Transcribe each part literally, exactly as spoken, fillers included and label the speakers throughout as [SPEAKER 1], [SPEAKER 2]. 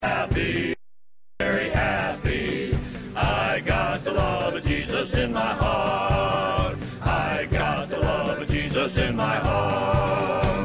[SPEAKER 1] Happy, very happy. I got the love of Jesus in my heart. I got the love of Jesus in my heart.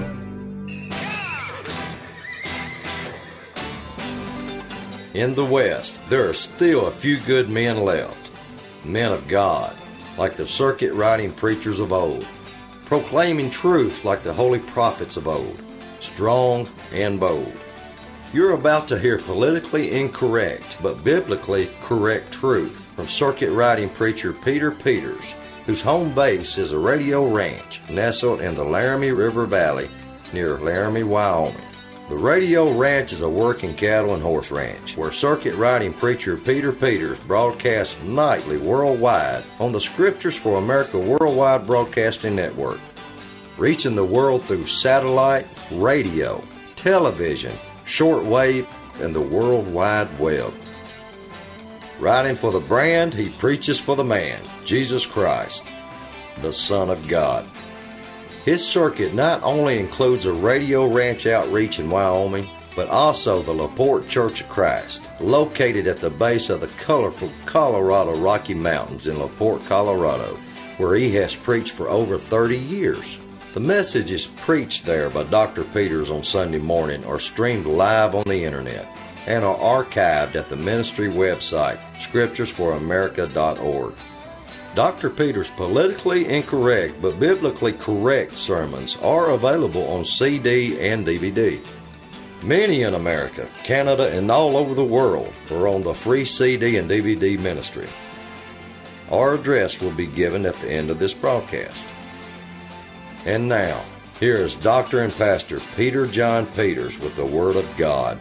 [SPEAKER 2] In the West, there are still a few good men left, men of God, like the circuit-riding preachers of old, proclaiming truth like the holy prophets of old, strong and bold. You're about to hear politically incorrect but biblically correct truth from circuit-riding preacher Peter Peters, whose home base is a radio ranch nestled in the Laramie River Valley near Laramie, Wyoming. The radio ranch is a working cattle and horse ranch where circuit-riding preacher Peter Peters broadcasts nightly worldwide on the Scriptures for America Worldwide Broadcasting Network, reaching the world through satellite, radio, television, shortwave, and the World Wide Web. Writing for the brand, he preaches for the man, Jesus Christ, the Son of God. His circuit not only includes a radio ranch outreach in Wyoming, but also the LaPorte Church of Christ, located at the base of the colorful Colorado Rocky Mountains in LaPorte, Colorado, where he has preached for over thirty years. The message is preached there by Doctor Peters on Sunday morning or streamed live on the internet and are archived at the ministry website, scriptures for america dot org. Doctor Peters' politically incorrect but biblically correct sermons are available on C D and D V D. Many in America, Canada, and all over the world are on the free C D and D V D ministry. Our address will be given at the end of this broadcast. And now, here is Doctor and Pastor Peter John Peters with the Word of God.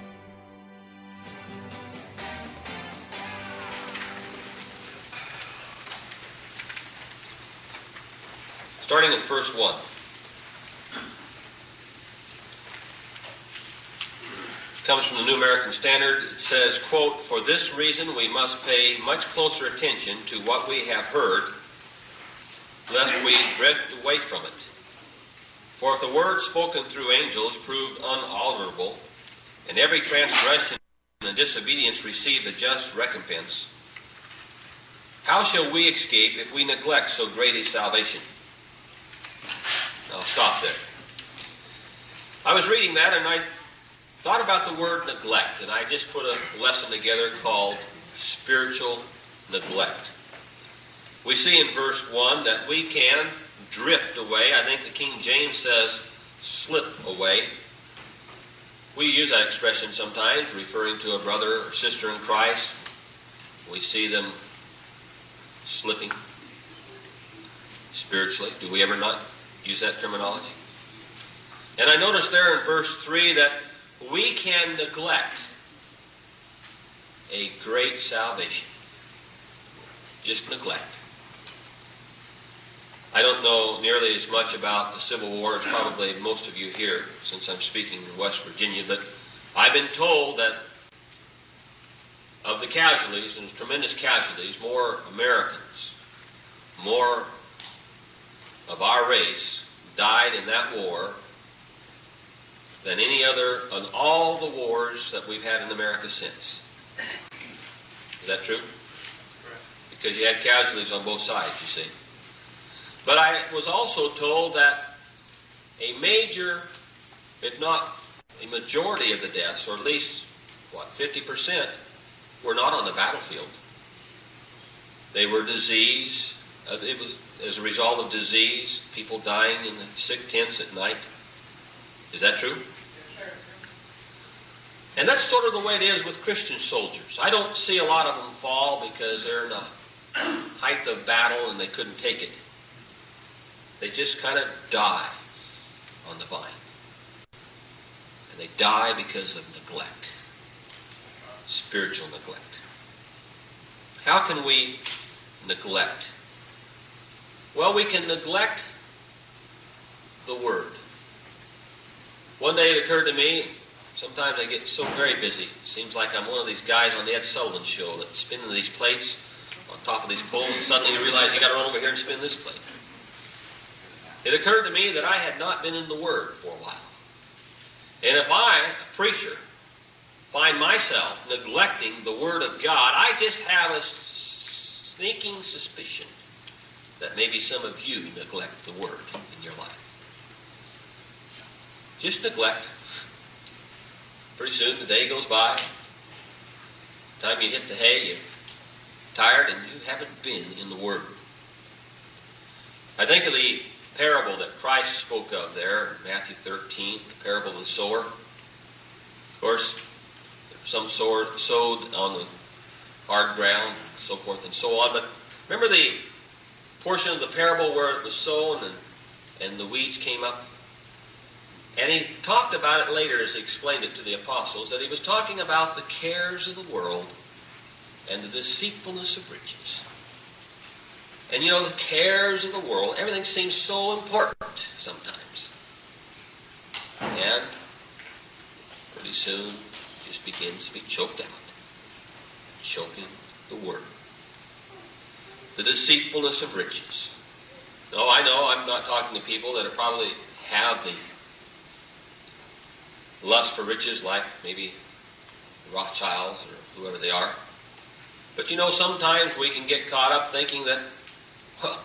[SPEAKER 3] Starting at verse one. Comes from the New American Standard. It says, quote, "For this reason we must pay much closer attention to what we have heard, lest we drift away from it. For if the word spoken through angels proved unalterable, and every transgression and disobedience received a just recompense, how shall we escape if we neglect so great a salvation?" I'll stop there. I was reading that and I thought about the word neglect, and I just put a lesson together called spiritual neglect. We see in verse one that we can drift away. I think the King James says slip away. We use that expression sometimes referring to a brother or sister in Christ. We see them slipping spiritually. Do we ever not use that terminology? And I noticed there in verse three that we can neglect a great salvation. Just neglect. I don't know nearly as much about the Civil War as probably most of you here, since I'm speaking in West Virginia, but I've been told that of the casualties, and tremendous casualties, more Americans, more of our race died in that war than any other of all the wars that we've had in America since. Is that true? Because you had casualties on both sides, you see. But I was also told that a major, if not a majority of the deaths, or at least, what, fifty percent, were not on the battlefield. They were disease. Uh, it was as a result of disease, people dying in the sick tents at night. Is that true? And that's sort of the way it is with Christian soldiers. I don't see a lot of them fall because they're in the height of battle and they couldn't take it. They just kind of die on the vine. And they die because of neglect. Spiritual neglect. How can we neglect? Well, we can neglect the Word. One day it occurred to me, sometimes I get so very busy. It seems like I'm one of these guys on the Ed Sullivan Show that's spinning these plates on top of these poles, and suddenly you realize you got to run over here and spin this plate. It occurred to me that I had not been in the Word for a while. And if I, a preacher, find myself neglecting the Word of God, I just have a sneaking suspicion that maybe some of you neglect the Word in your life. Just neglect. Pretty soon the day goes by. The time you hit the hay, you're tired and you haven't been in the Word. I think of the parable that Christ spoke of there, Matthew thirteen, the parable of the sower. Of course, some sowed on the hard ground, and so forth and so on. But remember the portion of the parable where it was sown and, and the weeds came up? And he talked about it later as he explained it to the apostles, that he was talking about the cares of the world and the deceitfulness of riches. And you know, the cares of the world, everything seems so important sometimes. And pretty soon it just begins to be choked out. Choking the Word. The deceitfulness of riches. No, I know I'm not talking to people that are probably have the lust for riches like maybe Rothschilds or whoever they are. But you know, sometimes we can get caught up thinking that, well,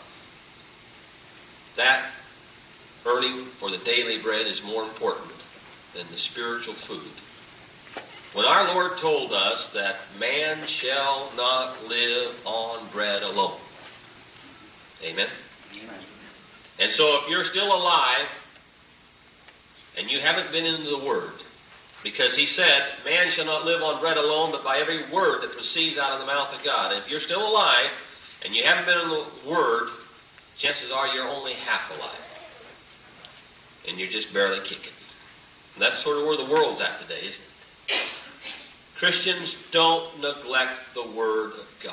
[SPEAKER 3] that earning for the daily bread is more important than the spiritual food. When our Lord told us that man shall not live on bread alone. Amen? Amen. And so if you're still alive and you haven't been into the Word, because he said, man shall not live on bread alone, but by every word that proceeds out of the mouth of God. And if you're still alive and you haven't been in the Word, chances are you're only half alive. And you're just barely kicking. And that's sort of where the world's at today, isn't it? Christians, don't neglect the Word of God.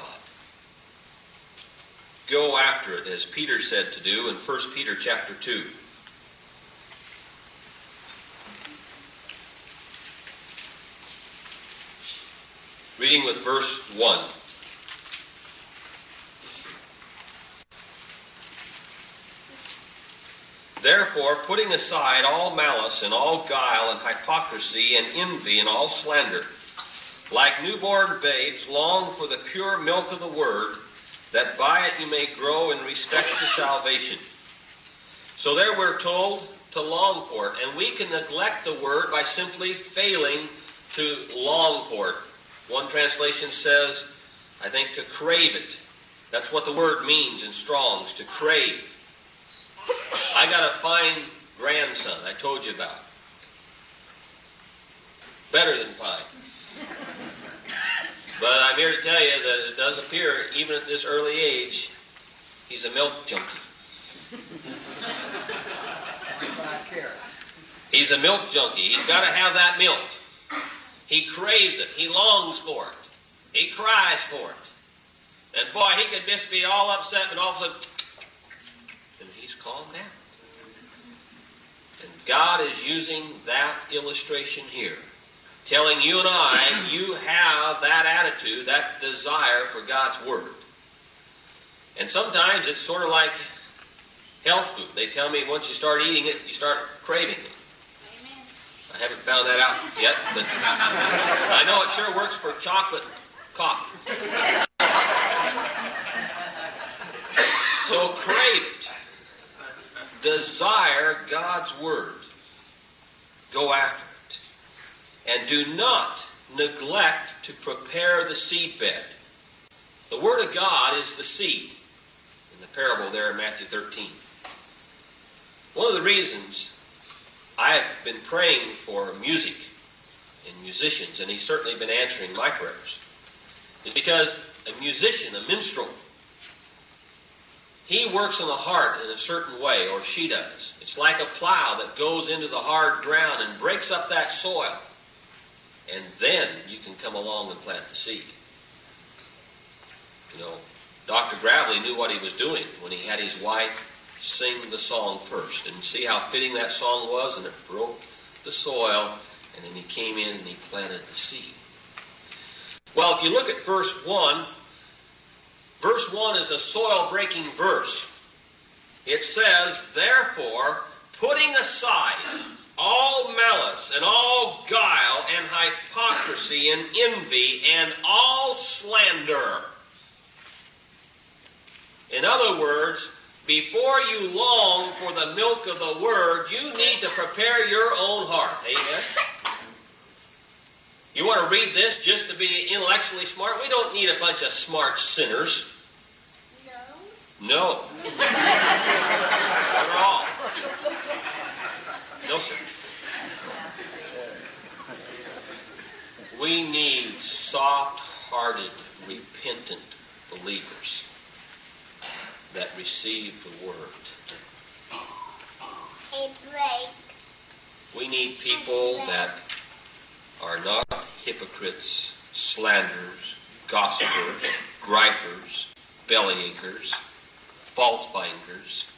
[SPEAKER 3] Go after it, as Peter said to do in First Peter chapter two. Reading with verse one. Therefore, putting aside all malice and all guile and hypocrisy and envy and all slander, like newborn babes, long for the pure milk of the Word, that by it you may grow in respect to salvation. So there we're told to long for it, and we can neglect the Word by simply failing to long for it. One translation says, I think, to crave it. That's what the word means in Strong's, to crave. I got a fine grandson I told you about. Better than fine. But I'm here to tell you that it does appear, even at this early age, he's a milk junkie. He's a milk junkie. He's got to have that milk. He craves it. He longs for it. He cries for it. And boy, he could just be all upset, but all of a sudden, and he's calmed down. And God is using that illustration here, telling you and I, you have that attitude, that desire for God's Word. And sometimes it's sort of like health food. They tell me once you start eating it, you start craving it. I haven't found that out yet, but I know it sure works for chocolate and coffee. So crave it. Desire God's Word. Go after it. And do not neglect to prepare the seed bed. The Word of God is the seed in the parable there in Matthew thirteen. One of the reasons I've been praying for music and musicians, and he's certainly been answering my prayers, is because a musician, a minstrel, he works in the heart in a certain way, or she does. It's like a plow that goes into the hard ground and breaks up that soil. And then you can come along and plant the seed. You know, Doctor Gravely knew what he was doing when he had his wife sing the song first, and see how fitting that song was, and it broke the soil, and then he came in and he planted the seed. Well, if you look at verse one, verse one is a soil-breaking verse. It says, therefore, putting aside all malice and all guile and hypocrisy and envy and all slander. In other words, before you long for the milk of the Word, you need to prepare your own heart. Amen? You want to read this just to be intellectually smart? We don't need a bunch of smart sinners. No. No. Not at all. No, sir. We need soft-hearted, repentant believers that receive the Word. We need people that are not hypocrites, slanderers, gossipers, gripers, bellyachers, fault-finders.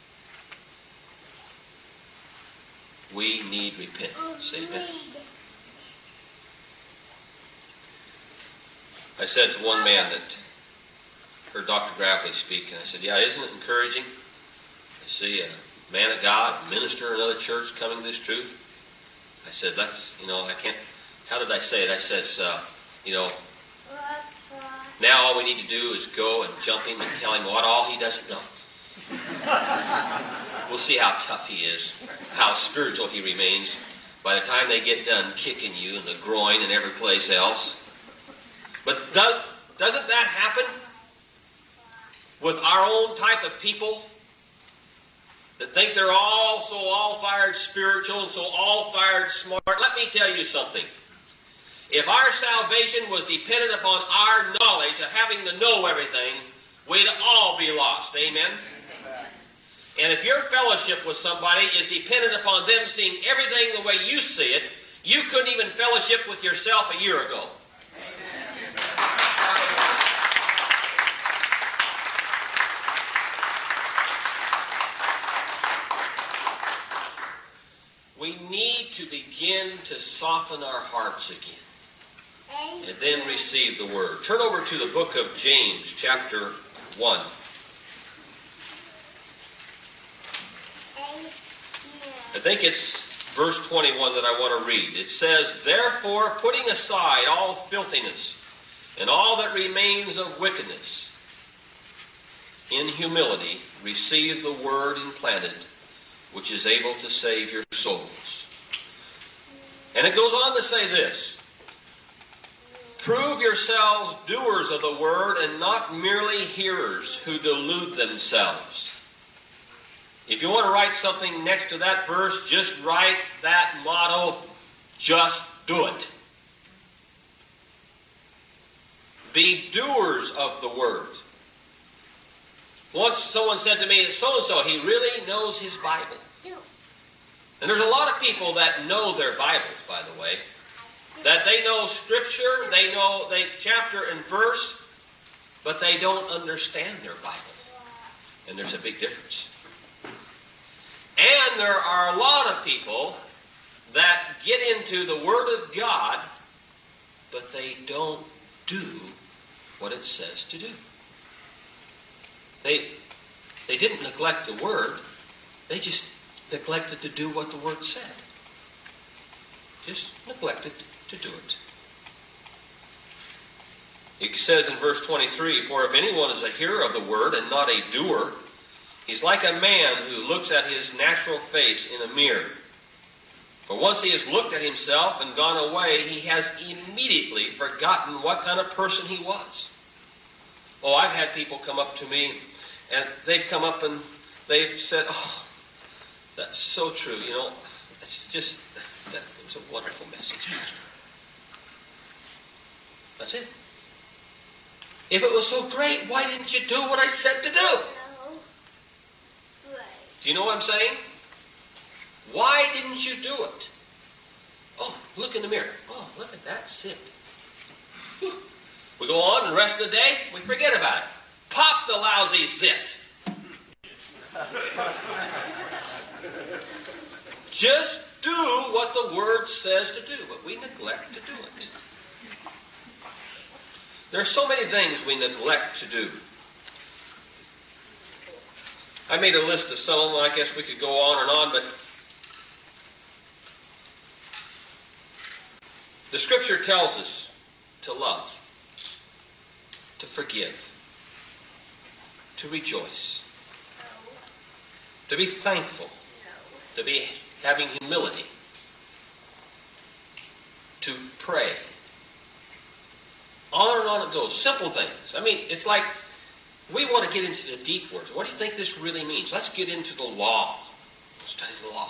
[SPEAKER 3] We need repentance. Amen. I said to one man that heard Doctor Gravely speak, and I said, yeah, isn't it encouraging to see a man of God, a minister in another church coming to this truth? I said, that's, you know, I can't, how did I say it? I says, uh, you know, now all we need to do is go and jump him and tell him what all he doesn't know. We'll see how tough he is, how spiritual he remains by the time they get done kicking you in the groin and every place else. But does, doesn't that happen with our own type of people that think they're all so all-fired spiritual and so all-fired smart? Let me tell you something. If our salvation was dependent upon our knowledge of having to know everything, we'd all be lost. Amen? And if your fellowship with somebody is dependent upon them seeing everything the way you see it, you couldn't even fellowship with yourself a year ago. We need to begin to soften our hearts again and then receive the Word. Turn over to the book of James, chapter one. I think it's verse twenty-one that I want to read. It says, therefore, putting aside all filthiness and all that remains of wickedness, in humility receive the Word implanted, which is able to save your souls. And it goes on to say this, prove yourselves doers of the Word and not merely hearers who delude themselves. If you want to write something next to that verse, just write that motto, just do it. Be doers of the Word. Once someone said to me, so-and-so, he really knows his Bible. And there's a lot of people that know their Bibles, by the way. That they know Scripture, they know they chapter and verse, but they don't understand their Bible. And there's a big difference. And there are a lot of people that get into the Word of God, but they don't do what it says to do. They, they didn't neglect the Word. They just neglected to do what the Word said. Just neglected to do it. It says in verse twenty-three, for if anyone is a hearer of the Word and not a doer, he's like a man who looks at his natural face in a mirror. For once he has looked at himself and gone away, he has immediately forgotten what kind of person he was. Oh, I've had people come up to me, and they've come up and they've said, oh, that's so true. You know, it's just, that was a wonderful message, Pastor. That's it. If it was so great, why didn't you do what I said to do? Do you know what I'm saying? Why didn't you do it? Oh, look in the mirror. Oh, look at that sit. Whew. We go on and the rest of the day, we forget about it. Pop the lousy zit. Just do what the Word says to do, but we neglect to do it. There are so many things we neglect to do. I made a list of some of them. I guess we could go on and on, but The Scripture tells us to love, to forgive, to rejoice, to be thankful, to be having humility, to pray. On and on it goes. Simple things. I mean, it's like we want to get into the deep words. What do you think this really means? Let's get into the law. Study the law.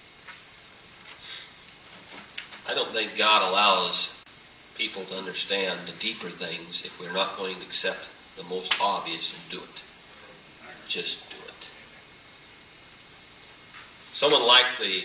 [SPEAKER 3] I don't think God allows people to understand the deeper things if we're not going to accept the most obvious and do it. Just do it. Someone liked the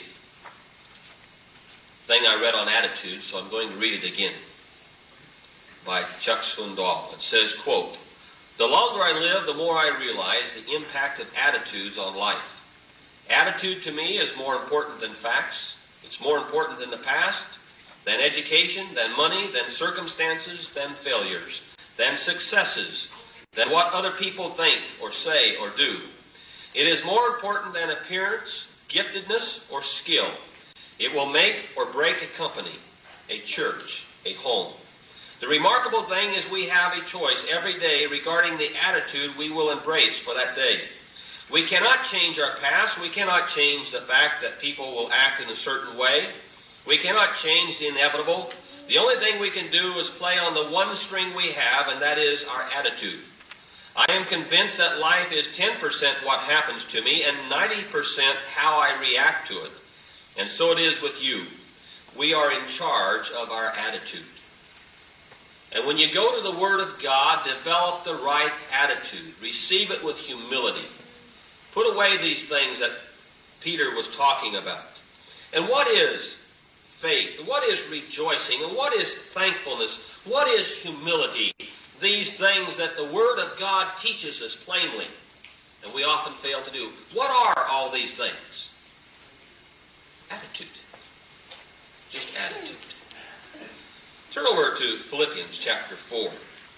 [SPEAKER 3] thing I read on attitude, so I'm going to read it again, by Chuck Swindoll. It says, quote, "The longer I live, the more I realize the impact of attitudes on life. Attitude to me is more important than facts. It's more important than the past, than education, than money, than circumstances, than failures, than successes, than what other people think or say or do. It is more important than appearance, giftedness, or skill. It will make or break a company, a church, a home. The remarkable thing is we have a choice every day regarding the attitude we will embrace for that day. We cannot change our past. We cannot change the fact that people will act in a certain way. We cannot change the inevitable. The only thing we can do is play on the one string we have, and that is our attitude. I am convinced that life is ten percent what happens to me and ninety percent how I react to it. And so it is with you. We are in charge of our attitude. And when you go to the Word of God, develop the right attitude. Receive it with humility. Put away these things that Peter was talking about. And what is faith? What is rejoicing? And what is thankfulness? What is humility? These things that the Word of God teaches us plainly, and we often fail to do. What are all these things? Attitude. Just attitude. Turn over to Philippians chapter four.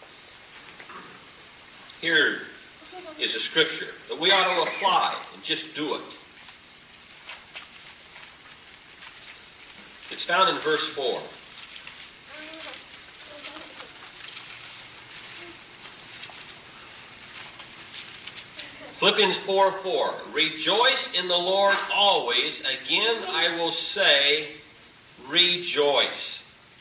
[SPEAKER 3] Here is a scripture that we ought to apply and just do it. It's found in verse four. Philippians four four. Rejoice in the Lord always. Again, I will say, rejoice.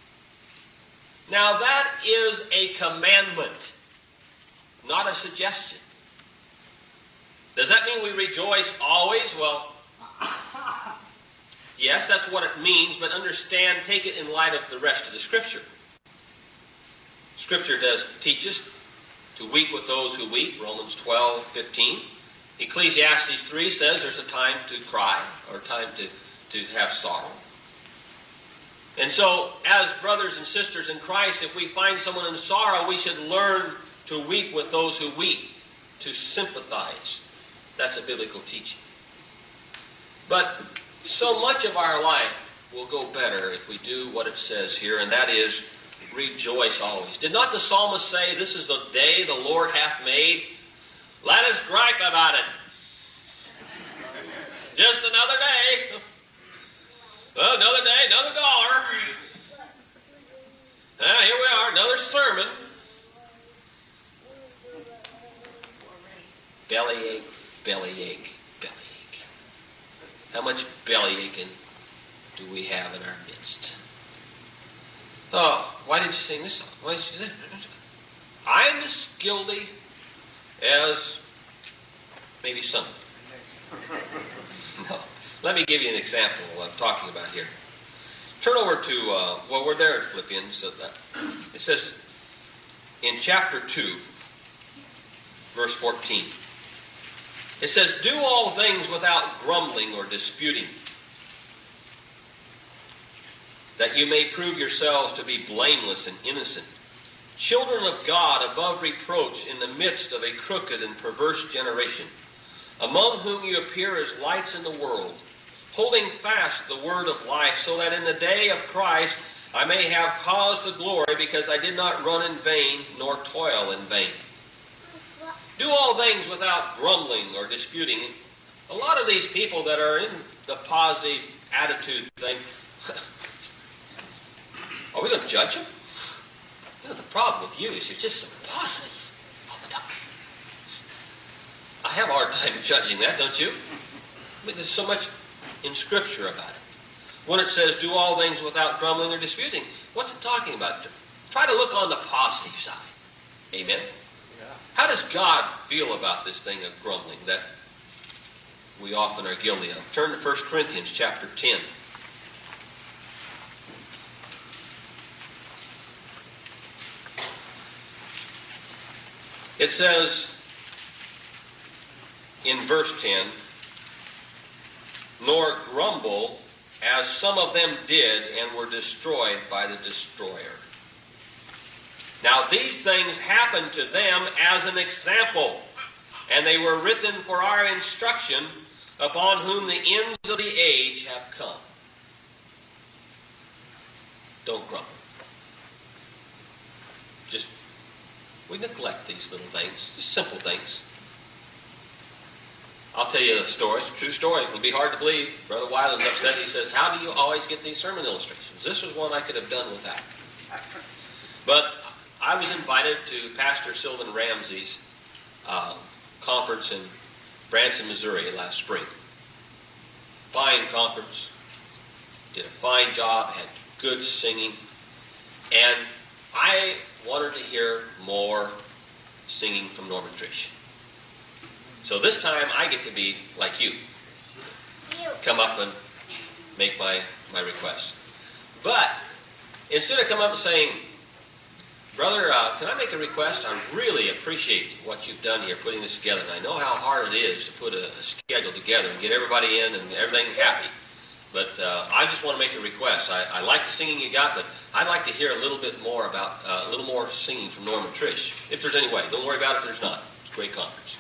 [SPEAKER 3] Now that is a commandment, not a suggestion. Does that mean we rejoice always? Well, yes, that's what it means, but understand, take it in light of the rest of the Scripture. Scripture does teach us to weep with those who weep, Romans twelve fifteen. Ecclesiastes three says there's a time to cry, or time to, to have sorrow. And so, as brothers and sisters in Christ, if we find someone in sorrow, we should learn to weep with those who weep, to sympathize. That's a biblical teaching. But so much of our life will go better if we do what it says here, and that is, rejoice always. Did not the psalmist say, this is the day the Lord hath made? Let us gripe about it. Just another day. Well, another day, another dollar. Ah, here we are, another sermon. Bellyache, bellyache, bellyache. How much belly aching do we have in our midst? Oh, why did you sing this song? Why did you do that? I'm as guilty as maybe some. No. Let me give you an example of what I'm talking about here. Turn over to, uh, well, we're there in Philippians. So that, it says in chapter two, verse fourteen. It says, do all things without grumbling or disputing, that you may prove yourselves to be blameless and innocent, children of God above reproach in the midst of a crooked and perverse generation, among whom you appear as lights in the world, holding fast the word of life, so that in the day of Christ I may have cause to glory, because I did not run in vain, nor toil in vain. Do all things without grumbling or disputing. A lot of these people that are in the positive attitude thing Are we going to judge him? You know, the problem with you is you're just so positive all the time. I have a hard time judging that, don't you? I mean, there's so much in Scripture about it. When it says, do all things without grumbling or disputing, what's it talking about? Try to look on the positive side. Amen? Yeah. How does God feel about this thing of grumbling that we often are guilty of? Turn to First Corinthians chapter ten. It says in verse ten, nor grumble as some of them did and were destroyed by the destroyer. Now these things happened to them as an example, and they were written for our instruction, upon whom the ends of the age have come. Don't grumble. Just, we neglect these little things, just simple things. I'll tell you a story. It's a true story. It'll be hard to believe. Brother Weiland's upset. He says, how do you always get these sermon illustrations? This was one I could have done without. But I was invited to Pastor Sylvan Ramsey's uh, conference in Branson, Missouri last spring. Fine conference. Did a fine job. Had good singing. And I wanted to hear more singing from Norman Trish. So this time I get to be like you. Come up and make my, my request. But instead of coming up and saying, brother, uh, can I make a request? I really appreciate what you've done here, putting this together. And I know how hard it is to put a, a schedule together and get everybody in and everything happy. But uh, I just want to make a request. I, I like the singing you got, but I'd like to hear a little bit more about, uh, a little more singing from Norman Trish. If there's any way. Don't worry about it if there's not. It's a great conference.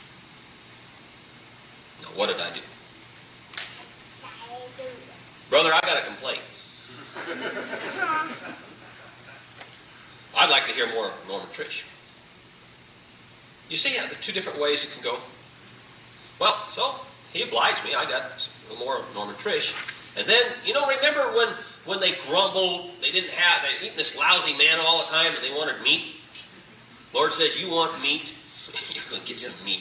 [SPEAKER 3] Now, what did I do? Brother, I got a complaint. I'd like to hear more of Norman Trish. You see how the two different ways it can go? Well, so he obliged me. I got a little more of Norman Trish. And then, you know, remember when, when they grumbled, they didn't have, they eating this lousy manna all the time and they wanted meat? Lord says, you want meat? You're going to get some meat.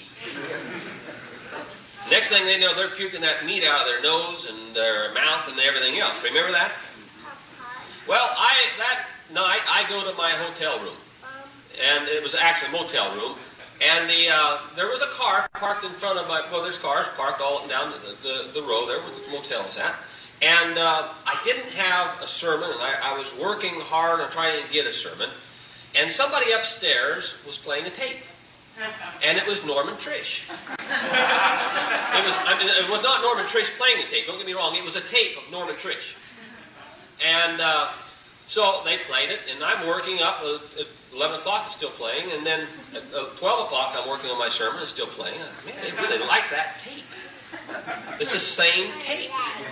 [SPEAKER 3] Next thing they know, they're puking that meat out of their nose and their mouth and everything else. Remember that? Well, I that night, I go to my hotel room. And it was actually a motel room. And the uh, there was a car parked in front of my, well, there's cars parked all up and down the, the, the row there where the motel is at. And uh, I didn't have a sermon, and I, I was working hard on trying to get a sermon. And somebody upstairs was playing a tape. And it was Norman Trish. It was, I mean, it was not Norman Trish playing the tape, don't get me wrong. It was a tape of Norman Trish. And uh, so they played it, and I'm working up at eleven o'clock, it's still playing, and then at twelve o'clock I'm working on my sermon, it's still playing. Man, they really like that tape. It's the same tape.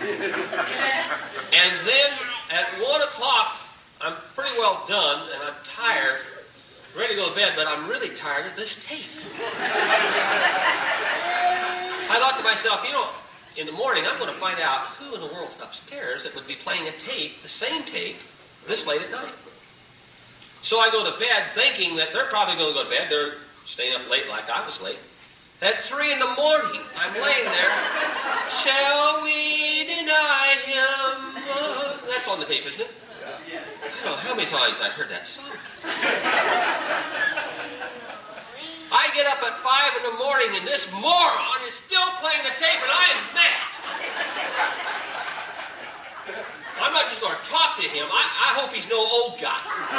[SPEAKER 3] And then at one o'clock, I'm pretty well done, and I'm tired, ready to go to bed, but I'm really tired of this tape. I thought to myself, you know, in the morning I'm going to find out who in the world's upstairs that would be playing a tape, the same tape, this late at night. So I go to bed thinking that they're probably going to go to bed. They're staying up late like I was late. At three in the morning, I'm laying there. Shall we deny him? Uh, that's on the tape, isn't it? I don't know how many times I heard that song. I get up at five in the morning and this moron is still playing the tape and I am mad. I'm not just going to talk to him. I, I hope he's no old guy.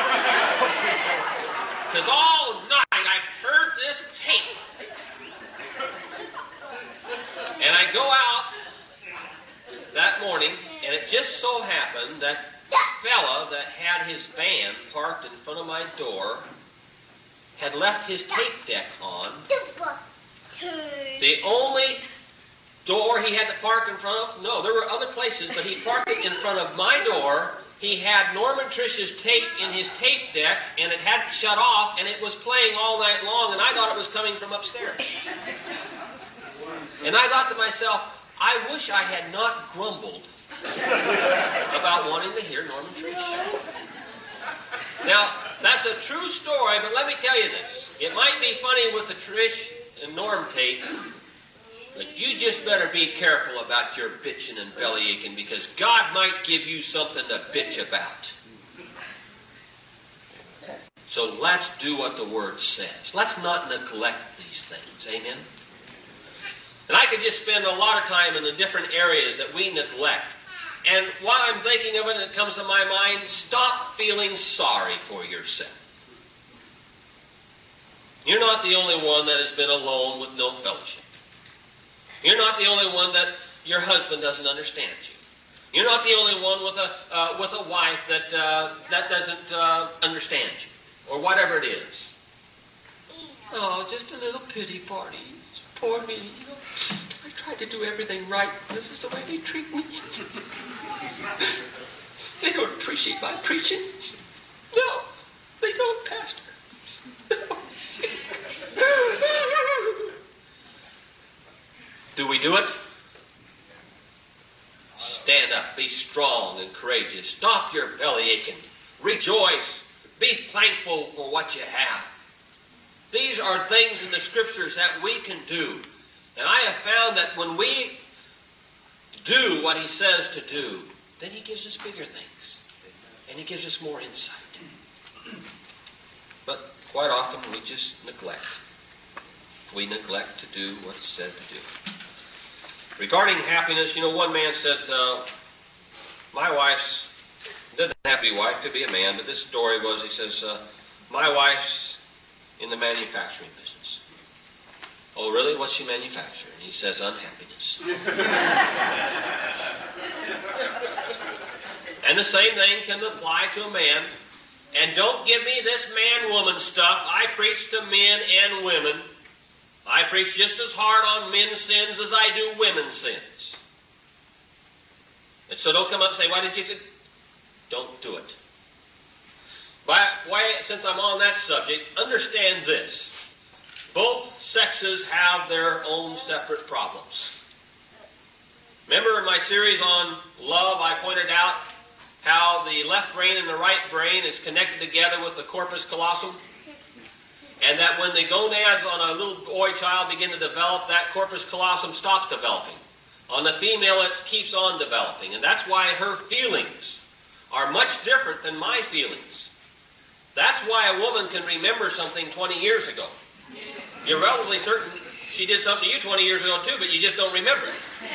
[SPEAKER 3] Because all night I've heard this tape. And I go out that morning, and it just so happened that fella that had his van parked in front of my door had left his tape deck on. The only door he had to park in front of, no, there were other places, but he parked it in front of my door. He had Norman Trish's tape in his tape deck, and it hadn't shut off, and it was playing all night long, and I thought it was coming from upstairs. And I thought to myself, I wish I had not grumbled about wanting to hear Norman Trish. Now, that's a true story, but let me tell you this. It might be funny with the Trish and Norm tape, but you just better be careful about your bitching and belly aching, because God might give you something to bitch about. So let's do what the Word says. Let's not neglect these things. Amen? And I could just spend a lot of time in the different areas that we neglect. And while I'm thinking of it, it comes to my mind, stop feeling sorry for yourself. You're not the only one that has been alone with no fellowship. You're not the only one that your husband doesn't understand you. You're not the only one with a uh, with a wife that uh, that doesn't uh, understand you, or whatever it is. Oh, just a little pity party. Poor me. You know, I tried to do everything right. This is the way they treat me. They don't appreciate my preaching. No, they don't, Pastor. Do we do it? Stand up. Be strong and courageous. Stop your belly aching. Rejoice. Be thankful for what you have. These are things in the Scriptures that we can do. And I have found that when we do what He says to do, then He gives us bigger things. And He gives us more insight. But quite often we just neglect. We neglect to do what it's said to do. Regarding happiness, you know, one man said, uh, my wife's, doesn't have to be a wife, could be a man, but this story was, he says, uh, my wife's in the manufacturing business. Oh, really? What's she manufacturing? He says, unhappiness. And the same thing can apply to a man. And don't give me this man-woman stuff. I preach to men and women. I preach just as hard on men's sins as I do women's sins. And so don't come up and say, why did you say? Don't do it. Why, why, since I'm on that subject, understand this. Both sexes have their own separate problems. Remember in my series on love, I pointed out how the left brain and the right brain is connected together with the corpus callosum? And that when the gonads on a little boy child begin to develop, that corpus callosum stops developing. On the female, it keeps on developing. And that's why her feelings are much different than my feelings. That's why a woman can remember something twenty years ago. You're relatively certain she did something to you twenty years ago too, but you just don't remember it.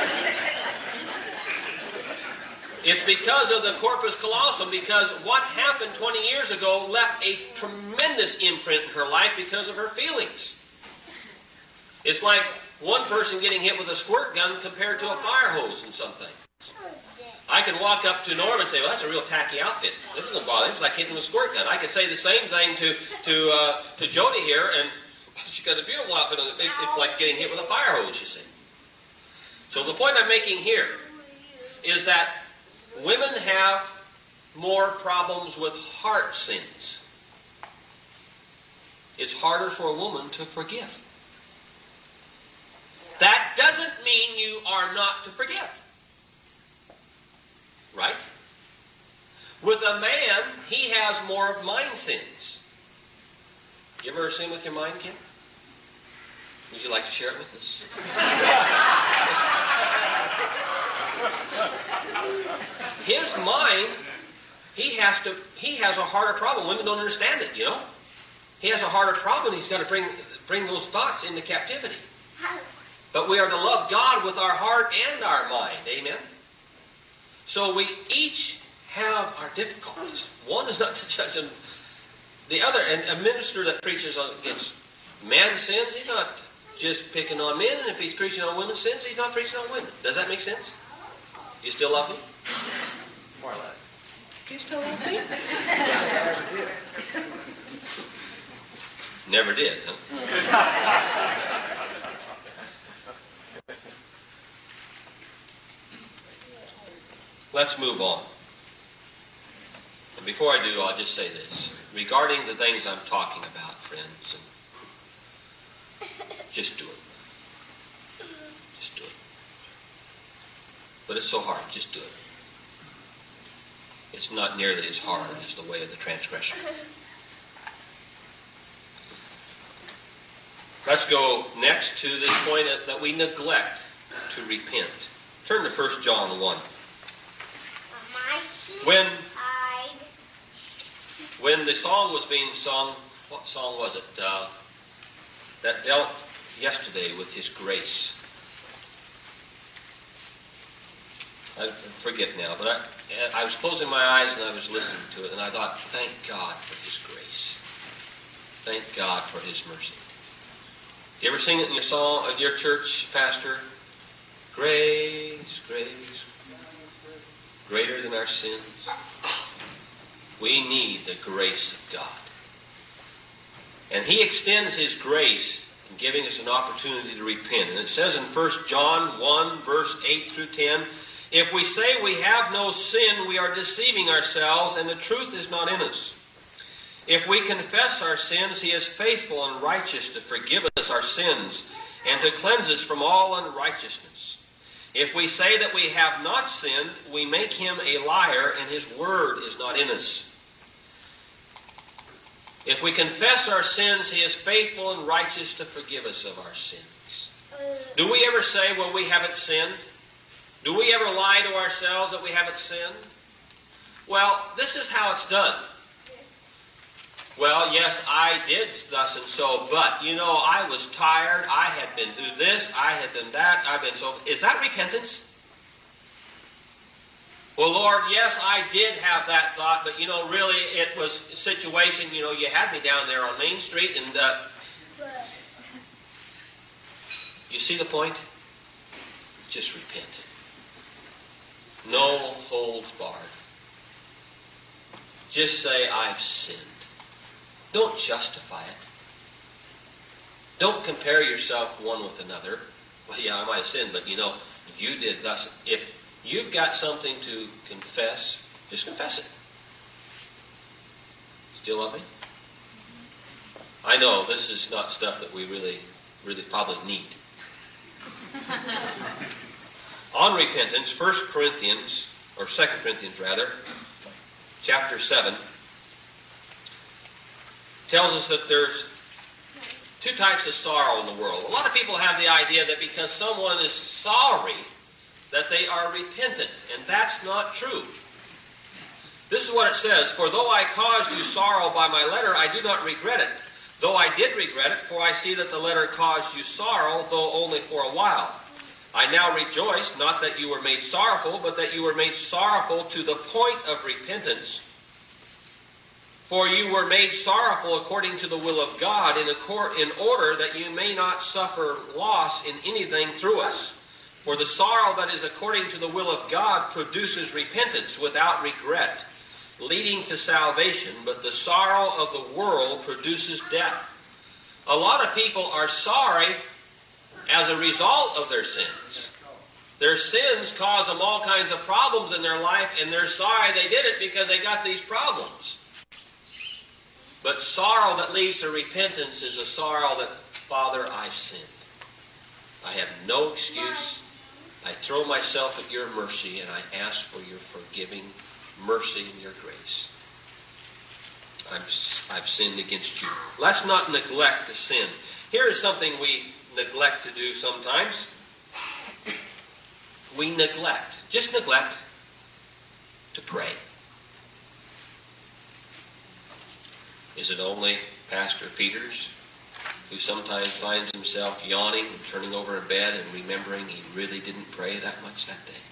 [SPEAKER 3] It's because of the corpus callosum, because what happened twenty years ago left a tremendous imprint in her life because of her feelings. It's like one person getting hit with a squirt gun compared to a fire hose in some things. I can walk up to Norm and say, well, that's a real tacky outfit. This isn't going to bother him. It's like hitting with a squirt gun. I could say the same thing to to uh, to Jody here, and she got a beautiful outfit. It's like getting hit with a fire hose, you see. So the point I'm making here is that women have more problems with heart sins. It's harder for a woman to forgive. That doesn't mean you are not to forgive. Right? With a man, he has more of mind sins. You ever sin with your mind, Kim? Would you like to share it with us? His mind, he has to, he has a harder problem. Women don't understand it, you know. He has a harder problem. He's got to bring, bring those thoughts into captivity. But we are to love God with our heart and our mind. Amen? So we each have our difficulties. One is not to judge them. The other, and a minister that preaches against man's sins, he's not just picking on men. And if he's preaching on women's sins, he's not preaching on women. Does that make sense? You still love me? More or less. You still love me? Never did, huh? Let's move on. And before I do, I'll just say this. Regarding the things I'm talking about, friends, and just do it. Just do it. But it's so hard. Just do it. It's not nearly as hard as the way of the transgression. Let's go next to this point that we neglect to repent. Turn to First John one. When, when the song was being sung, what song was it? Uh, that dealt yesterday with His grace. I forget now, but I, I was closing my eyes and I was listening to it, and I thought, thank God for His grace. Thank God for His mercy. You ever sing it in your song, in your church, Pastor? Grace, grace, greater than our sins. We need the grace of God. And He extends His grace in giving us an opportunity to repent. And it says in First John one, verse eight through ten, if we say we have no sin, we are deceiving ourselves, and the truth is not in us. If we confess our sins, He is faithful and righteous to forgive us our sins and to cleanse us from all unrighteousness. If we say that we have not sinned, we make Him a liar, and His word is not in us. If we confess our sins, He is faithful and righteous to forgive us of our sins. Do we ever say, well, we haven't sinned? Do we ever lie to ourselves that we haven't sinned? Well, this is how it's done. Well, yes, I did thus and so, but, you know, I was tired. I had been through this. I had done that. I've been so... Is that repentance? Well, Lord, yes, I did have that thought, but, you know, really it was a situation, you know, you had me down there on Main Street, and uh, you see the point? Just repent. No holds barred. Just say, I've sinned. Don't justify it. Don't compare yourself one with another. Well, yeah, I might have sinned, but you know, you did thus. If you've got something to confess, just confess it. Still love me? I know this is not stuff that we really, really probably need. On repentance, First Corinthians, or Second Corinthians rather, chapter seven, tells us that there's two types of sorrow in the world. A lot of people have the idea that because someone is sorry, that they are repentant, and that's not true. This is what it says, for though I caused you sorrow by my letter, I do not regret it. Though I did regret it, for I see that the letter caused you sorrow, though only for a while. I now rejoice, not that you were made sorrowful, but that you were made sorrowful to the point of repentance. For you were made sorrowful according to the will of God, in, accord, in order that you may not suffer loss in anything through us. For the sorrow that is according to the will of God produces repentance without regret, leading to salvation, but the sorrow of the world produces death. A lot of people are sorry as a result of their sins. Their sins cause them all kinds of problems in their life, and they're sorry they did it because they got these problems. But sorrow that leads to repentance is a sorrow that, Father, I've sinned. I have no excuse. I throw myself at your mercy, and I ask for your forgiving mercy and your grace. I'm, I've sinned against you. Let's not neglect to sin. Here is something we neglect to do sometimes. We neglect, just neglect, to pray. Is it only Pastor Peters who sometimes finds himself yawning and turning over in bed and remembering he really didn't pray that much that day?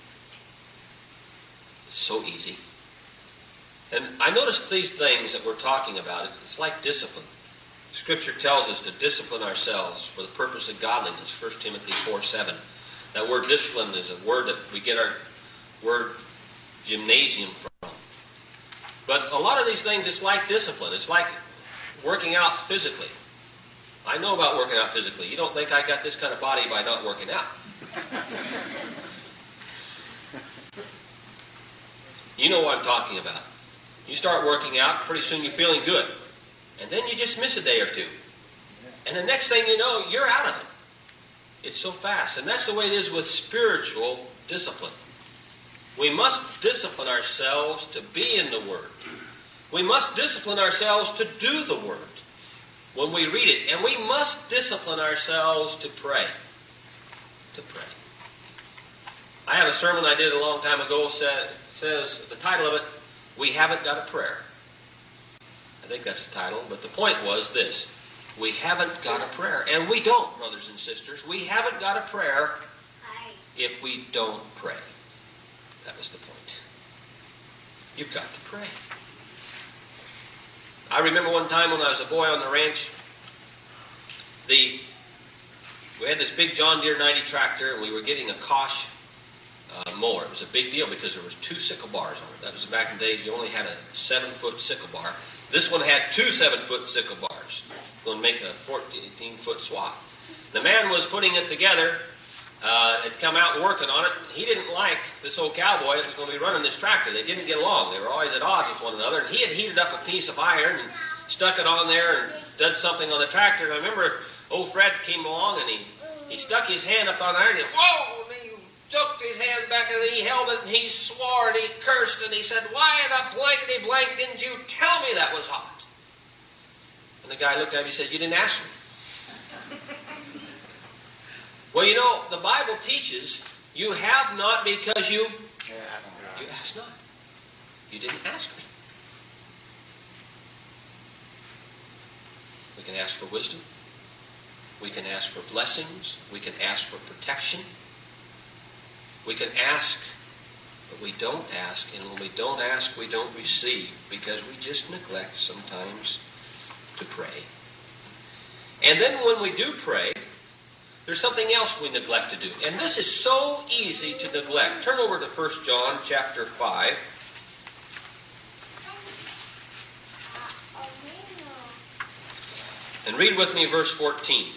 [SPEAKER 3] It's so easy. And I noticed these things that we're talking about, it's like discipline. Scripture tells us to discipline ourselves for the purpose of godliness, First Timothy four seven. That word discipline is a word that we get our word gymnasium from. But a lot of these things, it's like discipline. It's like working out physically. I know about working out physically. You don't think I got this kind of body by not working out. You know what I'm talking about. You start working out, pretty soon you're feeling good. And then you just miss a day or two. And the next thing you know, you're out of it. It's so fast. And that's the way it is with spiritual discipline. We must discipline ourselves to be in the Word. We must discipline ourselves to do the Word when we read it. And we must discipline ourselves to pray. To pray. I have a sermon I did a long time ago. Said, says the title of it, "We Haven't Got a Prayer." I think that's the title. But the point was this. We haven't got a prayer. And we don't, brothers and sisters. We haven't got a prayer if we don't pray. That was the point. You've got to pray. I remember one time when I was a boy on the ranch, the we had this big John Deere ninety tractor, and we were getting a Kosh uh, mower. It was a big deal because there was two sickle bars on it. That was back in the days you only had a seven-foot sickle bar. This one had two seven-foot sickle bars. Going to make a fourteen-foot swath. The man was putting it together. Uh, had come out working on it. He didn't like this old cowboy that was going to be running this tractor. They didn't get along. They were always at odds with one another. And he had heated up a piece of iron and stuck it on there and did something on the tractor. And I remember old Fred came along and he, he stuck his hand up on the iron and whoa! And he took his hand back and he held it and he swore and he cursed and he said, "Why the blankety blank didn't you tell me that was hot?" And the guy looked at him and he said, "You didn't ask me." Well, you know, the Bible teaches you have not because you, you ask not. You didn't ask me. We can ask for wisdom. We can ask for blessings. We can ask for protection. We can ask, but we don't ask. And when we don't ask, we don't receive because we just neglect sometimes to pray. And then when we do pray, there's something else we neglect to do. And this is so easy to neglect. Turn over to First John chapter five. And read with me verse fourteen.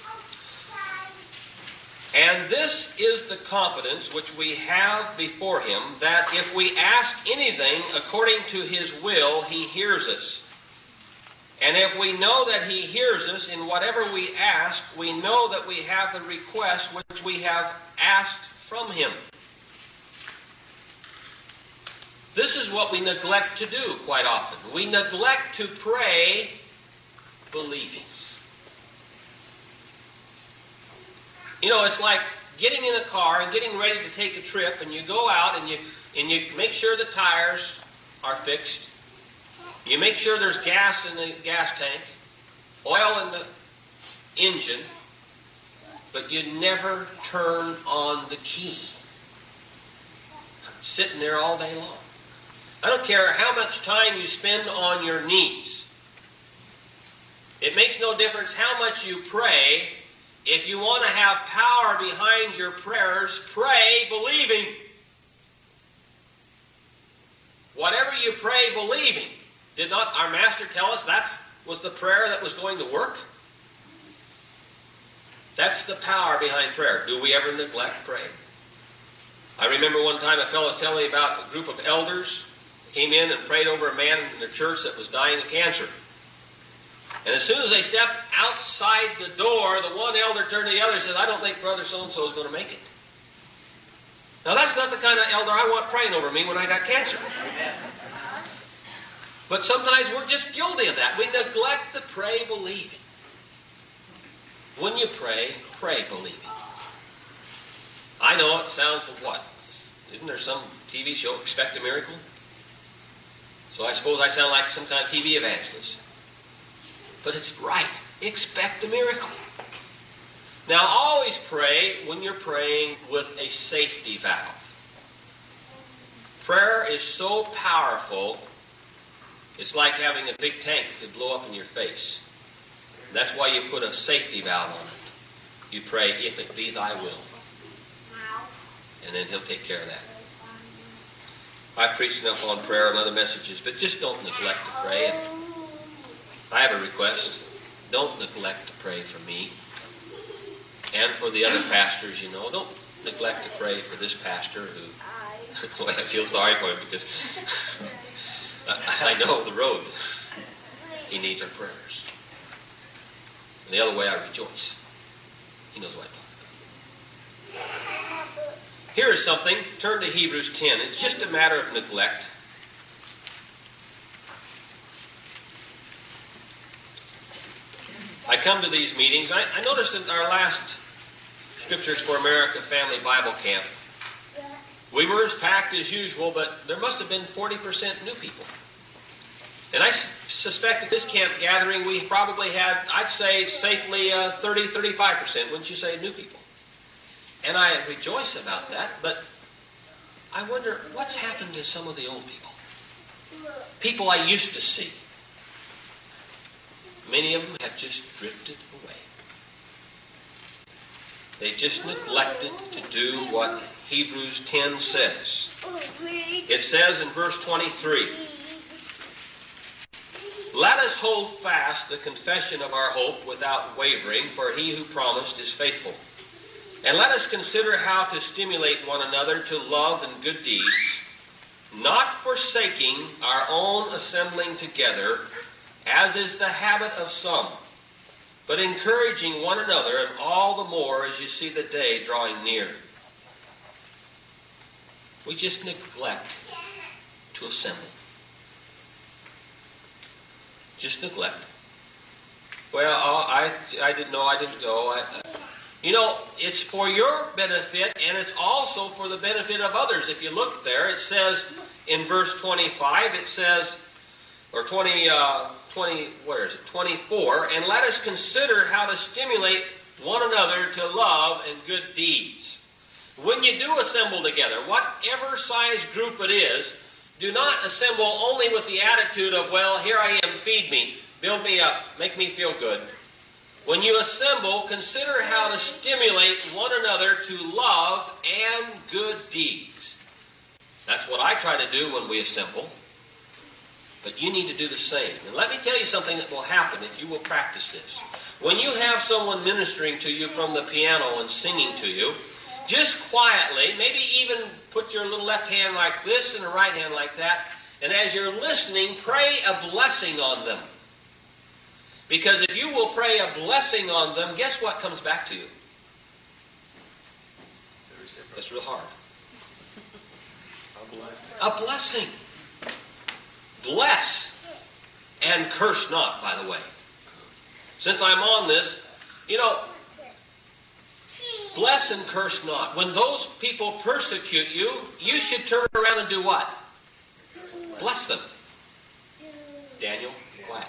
[SPEAKER 3] "And this is the confidence which we have before Him, that if we ask anything according to His will, He hears us. And if we know that He hears us in whatever we ask, we know that we have the request which we have asked from Him." This is what we neglect to do quite often. We neglect to pray believing. You know, it's like getting in a car and getting ready to take a trip, and you go out and you and you make sure the tires are fixed. You make sure there's gas in the gas tank, oil in the engine, but you never turn on the key. Sitting there all day long. I don't care how much time you spend on your knees. It makes no difference how much you pray. If you want to have power behind your prayers, pray believing. Whatever you pray believing. Did not our Master tell us that was the prayer that was going to work? That's the power behind prayer. Do we ever neglect praying? I remember one time a fellow telling me about a group of elders came in and prayed over a man in their church that was dying of cancer. And as soon as they stepped outside the door, the one elder turned to the other and said, "I don't think Brother so-and-so is going to make it." Now that's not the kind of elder I want praying over me when I got cancer. But sometimes we're just guilty of that. We neglect to pray believing. When you pray, pray believing. I know it sounds like what? Isn't there some T V show, Expect a Miracle? So I suppose I sound like some kind of T V evangelist. But it's right. Expect a miracle. Now always pray when you're praying with a safety valve. Prayer is so powerful. It's like having a big tank that could blow up in your face. That's why you put a safety valve on it. You pray, "If it be thy will." And then He'll take care of that. I preached enough on prayer and other messages, but just don't neglect to pray. And I have a request. Don't neglect to pray for me. And for the other pastors, you know. Don't neglect to pray for this pastor who, I feel sorry for him because I know the road. He needs our prayers. And the other way, I rejoice. He knows what I'm talking about. Here is something. Turn to Hebrews ten. It's just a matter of neglect. I come to these meetings. I, I noticed in our last Scriptures for America Family Bible Camp, we were as packed as usual, but there must have been forty percent new people. And I suspect at this camp gathering we probably had, I'd say safely uh, thirty, thirty-five percent, wouldn't you say, new people. And I rejoice about that, but I wonder what's happened to some of the old people. People I used to see. Many of them have just drifted away. They just neglected to do what Hebrews ten says. It says in verse twenty-three, "Let us hold fast the confession of our hope without wavering, for he who promised is faithful. And let us consider how to stimulate one another to love and good deeds, not forsaking our own assembling together, as is the habit of some, but encouraging one another, and all the more as you see the day drawing near." We just neglect to assemble. Just neglect. Well, I I didn't know, I didn't go. I, I, you know, it's for your benefit, and it's also for the benefit of others. If you look there, it says in verse twenty-five, it says, or twenty, uh, twenty, where is it? twenty-four, "And let us consider how to stimulate one another to love and good deeds." When you do assemble together, whatever size group it is, do not assemble only with the attitude of, well, here I am, feed me, build me up, make me feel good. When you assemble, consider how to stimulate one another to love and good deeds. That's what I try to do when we assemble. But you need to do the same. And let me tell you something that will happen if you will practice this. When you have someone ministering to you from the piano and singing to you, just quietly, maybe even put your little left hand like this and the right hand like that, and as you're listening, pray a blessing on them. Because if you will pray a blessing on them, guess what comes back to you? That's real hard. A blessing. A blessing. Bless and curse not, by the way. Since I'm on this, you know, bless and curse not. When those people persecute you, you should turn around and do what? Bless them. Daniel, be quiet.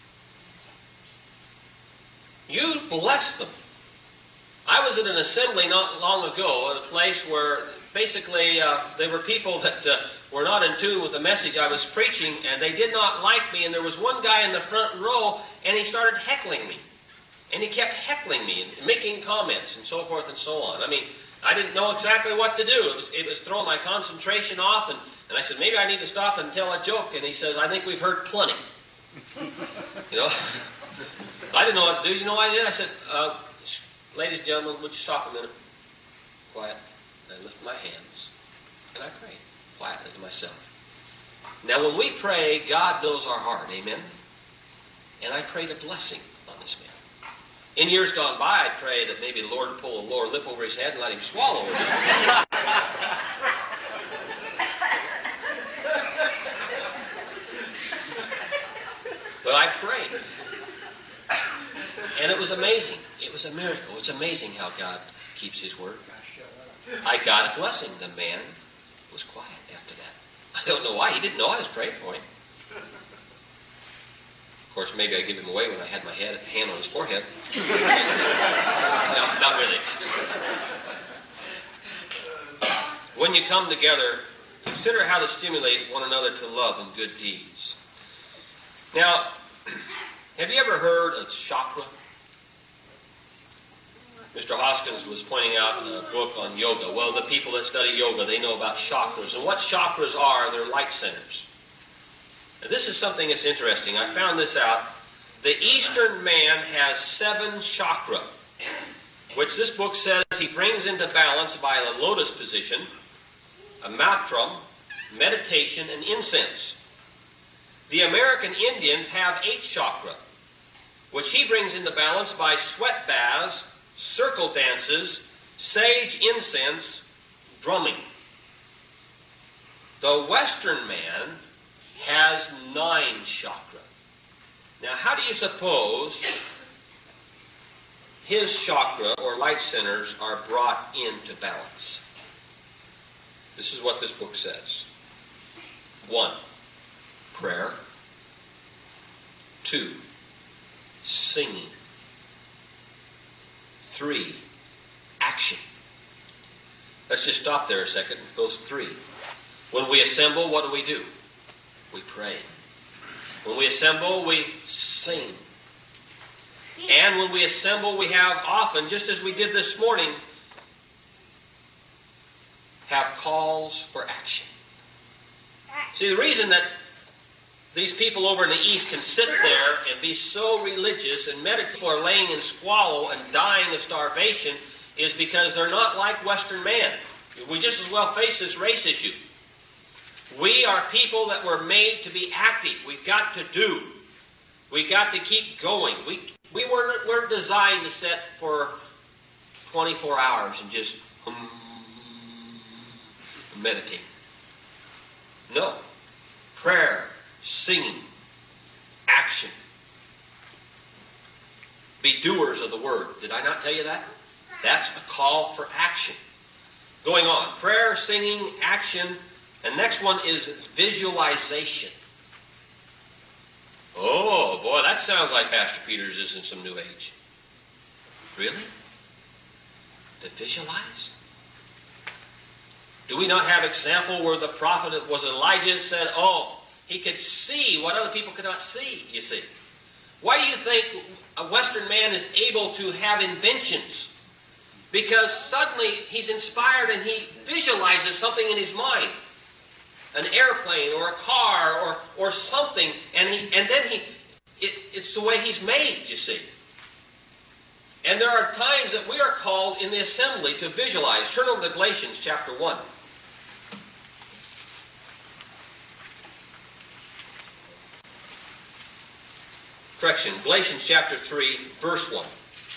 [SPEAKER 3] You bless them. I was at an assembly not long ago at a place where basically uh, they were people that uh, were not in tune with the message I was preaching, and they did not like me, and there was one guy in the front row, and he started heckling me. And he kept heckling me and making comments and so forth and so on. I mean, I didn't know exactly what to do. It was, it was throwing my concentration off, and, and I said, maybe I need to stop and tell a joke. And he says, I think we've heard plenty. You know? I didn't know what to do. You know what I did? I said, uh, ladies and gentlemen, would you stop a minute? Quiet. And I lift my hands, and I pray quietly to myself. Now, when we pray, God knows our heart. Amen? And I prayed a blessing on this man. In years gone by, I'd pray that maybe the Lord would pull a lower lip over his head and let him swallow or something. But I prayed. And it was amazing. It was a miracle. It's amazing how God keeps His word. I got a blessing. The man was quiet after that. I don't know why. He didn't know I was praying for him. Of course, maybe I give him away when I had my head, hand on his forehead. No, not really. When you come together, consider how to stimulate one another to love and good deeds. Now, have you ever heard of chakra? Mister Hoskins was pointing out a book on yoga. Well, the people that study yoga, they know about chakras. And what chakras are, they're light centers. Now, this is something that's interesting. I found this out. The Eastern man has seven chakra, which this book says he brings into balance by the lotus position, a matram, meditation, and incense. The American Indians have eight chakra, which he brings into balance by sweat baths, circle dances, sage incense, drumming. The Western man has nine chakra. Now, how do you suppose his chakra or light centers are brought into balance? This is what this book says. One, prayer. Two, singing. Three, action. Let's just stop there a second with those three. When we assemble, what do we do? We pray. When we assemble, we sing. And when we assemble, we have often, just as we did this morning, have calls for action. See, the reason that these people over in the East can sit there and be so religious and meditate, people are laying in squalor and dying of starvation, is because they're not like Western man. We just as well face this race issue. We are people that were made to be active. We've got to do. We've got to keep going. We we weren't, weren't designed to sit for twenty-four hours and just um, meditate. No. Prayer, singing, action. Be doers of the word. Did I not tell you that? That's a call for action. Going on. Prayer, singing, action. And next one is visualization. Oh, boy, that sounds like Pastor Peters is in some new age. Really? To visualize? Do we not have example where the prophet was Elijah said, oh, he could see what other people could not see, you see? Why do you think a Western man is able to have inventions? Because suddenly he's inspired and he visualizes something in his mind. An airplane or a car or, or something. And he and then he it, it's the way he's made, you see. And there are times that we are called in the assembly to visualize. Turn over to Galatians chapter one. Correction, Galatians chapter three, verse one.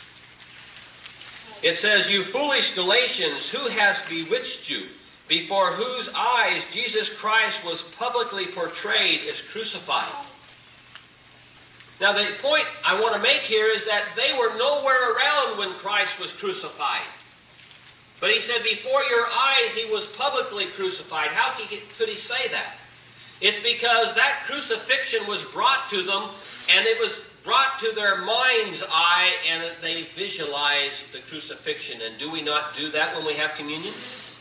[SPEAKER 3] It says, you foolish Galatians, who has bewitched you, before whose eyes Jesus Christ was publicly portrayed as crucified? Now the point I want to make here is that they were nowhere around when Christ was crucified. But he said, before your eyes he was publicly crucified. How could he say that? It's because that crucifixion was brought to them, and it was brought to their mind's eye, and they visualized the crucifixion. And do we not do that when we have communion?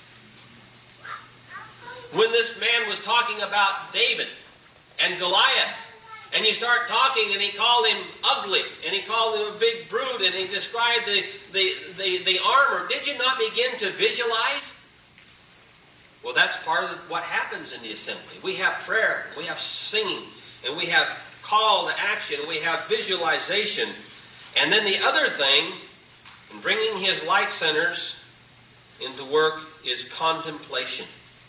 [SPEAKER 3] When this man was talking about David and Goliath, and you start talking, and he called him ugly, and he called him a big brute, and he described the, the, the, the armor, did you not begin to visualize? Well, that's part of what happens in the assembly. We have prayer, we have singing, and we have call to action, we have visualization. And then the other thing, in bringing his light centers into work, is contemplation.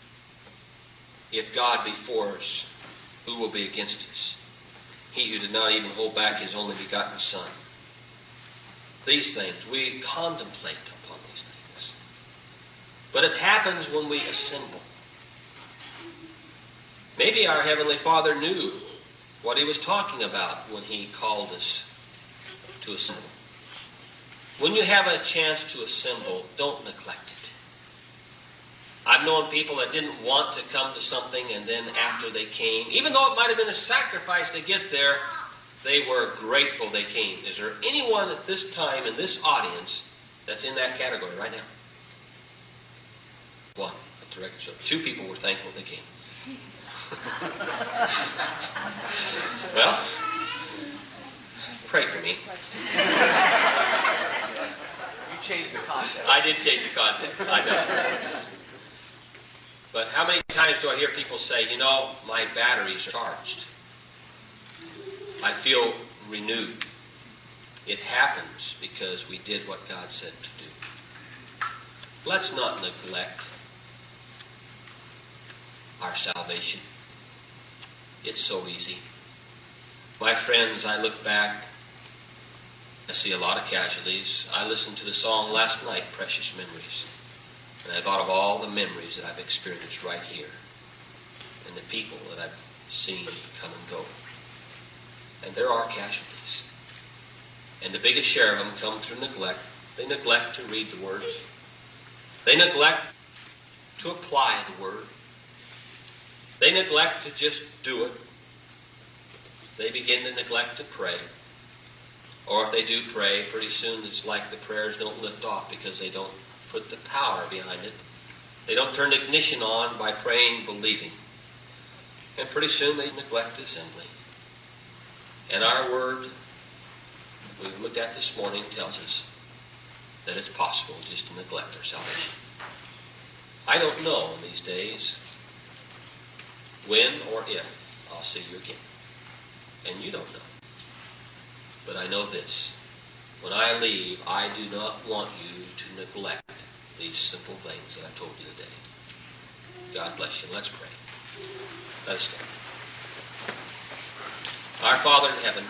[SPEAKER 3] If God be for us, who will be against us? He who did not even hold back his only begotten Son. These things, we contemplate upon these things. But it happens when we assemble. Maybe our Heavenly Father knew what he was talking about when he called us to assemble. When you have a chance to assemble, don't neglect it. I've known people that didn't want to come to something, and then after they came, even though it might have been a sacrifice to get there, they were grateful they came. Is there anyone at this time in this audience that's in that category right now? One. At the record show. Two people were thankful they came. Well, pray for me.
[SPEAKER 4] You changed the context.
[SPEAKER 3] I did change the context. I know. But how many times do I hear people say, you know, my batteries are charged. I feel renewed. It happens because we did what God said to do. Let's not neglect our salvation. It's so easy. My friends, I look back, I see a lot of casualties. I listened to the song last night, Precious Memories. And I thought of all the memories that I've experienced right here, and the people that I've seen come and go. And there are casualties. And the biggest share of them come through neglect. They neglect to read the words. They neglect to apply the word. They neglect to just do it. They begin to neglect to pray. Or if they do pray, pretty soon it's like the prayers don't lift off because they don't put the power behind it. They don't turn the ignition on by praying, believing. And pretty soon they neglect assembly. And our word we looked at this morning tells us that it's possible just to neglect our salvation. I don't know in these days when or if I'll see you again. And you don't know. But I know this. When I leave, I do not want you to neglect these simple things that I've told you today. God bless you. Let's pray. Let us stand. Our Father in heaven,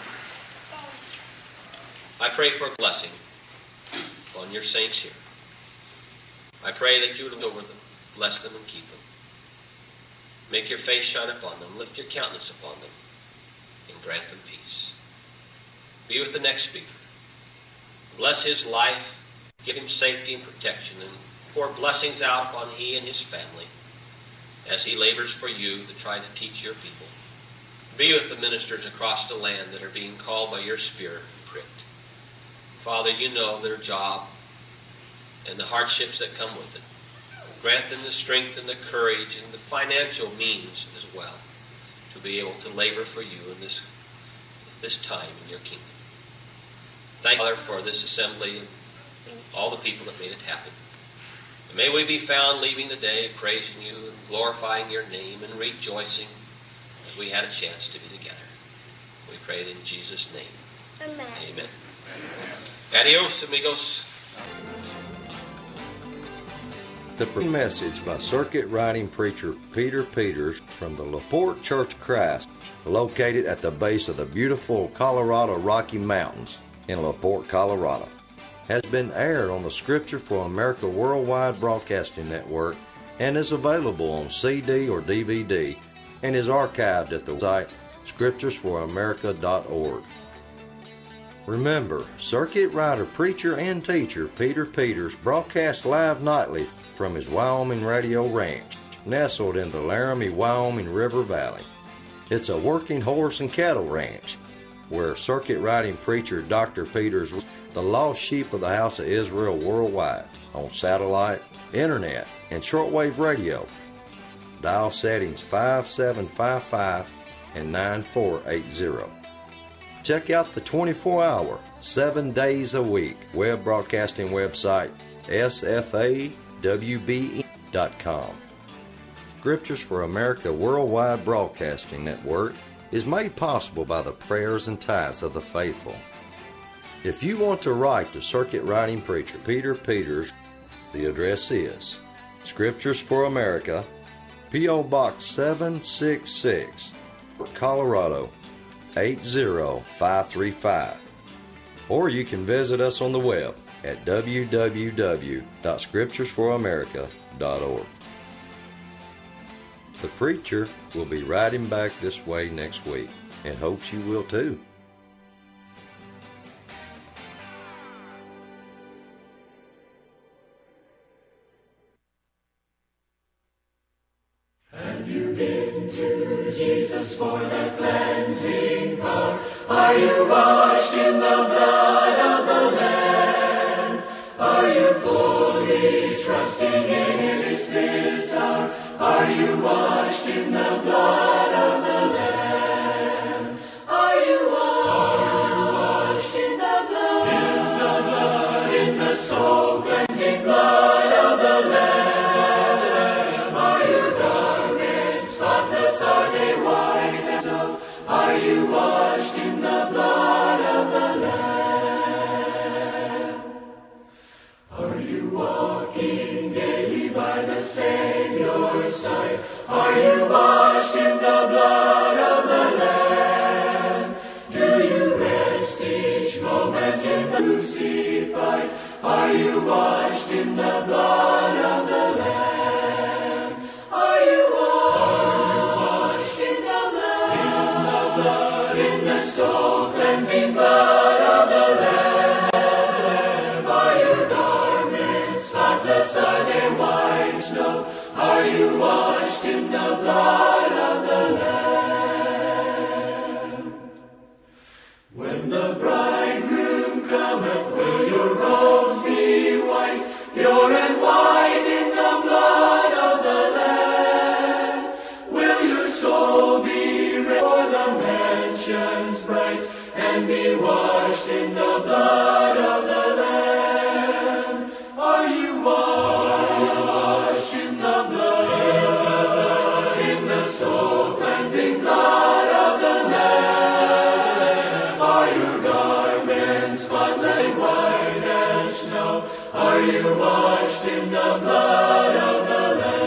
[SPEAKER 3] I pray for a blessing on your saints here. I pray that you would look over them, bless them, and keep them. Make your face shine upon them, lift your countenance upon them, and grant them peace. Be with the next speaker. Bless his life, give him safety and protection, and pour blessings out upon he and his family as he labors for you to try to teach your people. Be with the ministers across the land that are being called by your Spirit and pricked. Father, you know their job and the hardships that come with it. Grant them the strength and the courage and the financial means as well to be able to labor for you in this, this time in your kingdom. Thank you, Father, for this assembly and all the people that made it happen. And may we be found leaving the day praising you and glorifying your name and rejoicing that we had a chance to be together. We pray it in Jesus' name. Amen. Amen. Adios, amigos.
[SPEAKER 2] The message by circuit riding preacher Peter Peters from the LaPorte Church of Christ, located at the base of the beautiful Colorado Rocky Mountains in LaPorte, Colorado, has been aired on the Scripture for America Worldwide Broadcasting Network and is available on C D or D V D and is archived at the website scriptures for america dot org. Remember, circuit rider, preacher, and teacher Peter Peters broadcasts live nightly from his Wyoming radio ranch, nestled in the Laramie, Wyoming River Valley. It's a working horse and cattle ranch where circuit riding preacher Doctor Peters was the lost sheep of the house of Israel worldwide on satellite, internet, and shortwave radio. Dial settings five seven five five and nine four eight zero. Check out the twenty-four hour, seven days a week web broadcasting website S F A W B E dot com. Scriptures for America Worldwide Broadcasting Network is made possible by the prayers and tithes of the faithful. If you want to write to circuit riding preacher Peter Peters, the address is Scriptures for America, P O Box seven six six, Colorado eight zero five three five. Or you can visit us on the web at w w w dot scriptures for america dot org. The preacher will be riding back this way next week and hopes you will too.
[SPEAKER 5] Have you been to Jesus for the cleansing power? Are you washed in the blood of the Lamb? Are you fully trusting in His this hour? Are you washed in the blood of the Lamb? Are you washed, Are you washed in the blood? In the blood, in the soul cleansing blood of the Lamb. Are your garments spotless? Are they white as snow? Are you washed in the blood of the Lamb? Are you walking daily by the Savior's side? Are you washed in the blood of the Lamb? Do you rest each moment in the crucified? Are you washed in the blood of the Lamb? Are you washed in the blood? In the blood, in the soul-cleansing blood of the Lamb. Are your garments spotless? Are they white snow? Are you washed in the blood of the Lamb? When the bridegroom cometh, will your robes be white, pure and white in the blood of the Lamb? Will your soul be red for the mansions bright, and be washed in the blood of the Lamb? Are you washed in the blood, in the soul-cleansing blood of the Lamb? Are your garments spotless, white as snow? Are you washed in the blood of the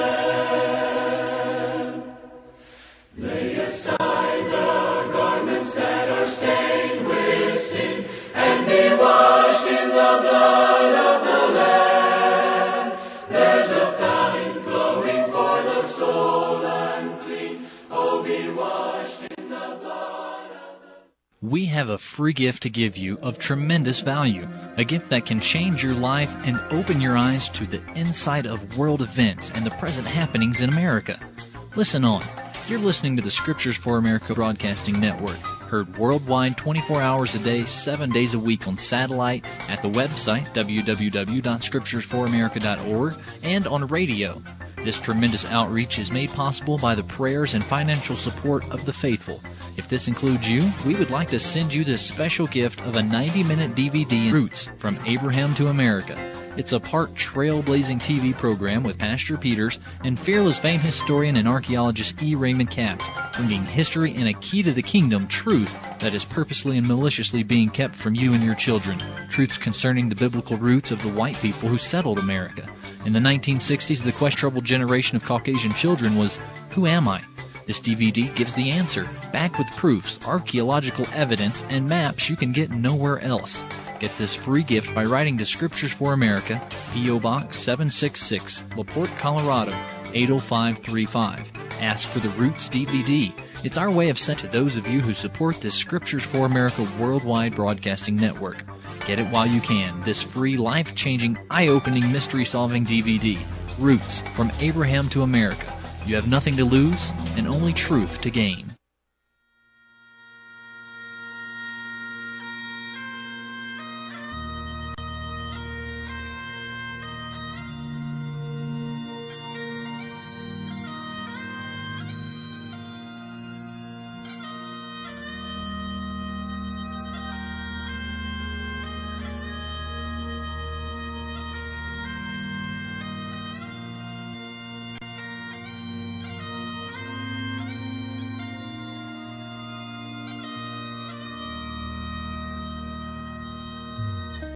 [SPEAKER 5] Lamb? Lay aside the garments that are stained with sin, and be washed in the blood of the Lamb. There's a fountain flowing for the soul unclean. Oh, be washed in the blood of the...
[SPEAKER 6] We have a free gift to give you of tremendous value, a gift that can change your life and open your eyes to the inside of world events and the present happenings in America. Listen on. You're listening to the Scriptures for America Broadcasting Network, heard worldwide twenty-four hours a day, seven days a week on satellite, at the website w w w dot scriptures for america dot org, and on radio. This tremendous outreach is made possible by the prayers and financial support of the faithful. If this includes you, we would like to send you this special gift of a ninety-minute D V D, Roots, From Abraham to America. It's a part trailblazing T V program with Pastor Peters and fearless fame historian and archaeologist E. Raymond Capps, bringing history and a key to the kingdom truth that is purposely and maliciously being kept from you and your children. Truths concerning the biblical roots of the white people who settled America. In the nineteen sixties, the question troubled generation of Caucasian children was, who am I? This D V D gives the answer, backed with proofs, archaeological evidence, and maps you can get nowhere else. Get this free gift by writing to Scriptures for America, P O. Box seven sixty-six, LaPorte, Colorado, eight oh five three five. Ask for the Roots D V D. It's our way of sending to those of you who support this Scriptures for America worldwide broadcasting network. Get it while you can, this free, life-changing, eye-opening, mystery-solving D V D, Roots, From Abraham to America. You have nothing to lose and only truth to gain.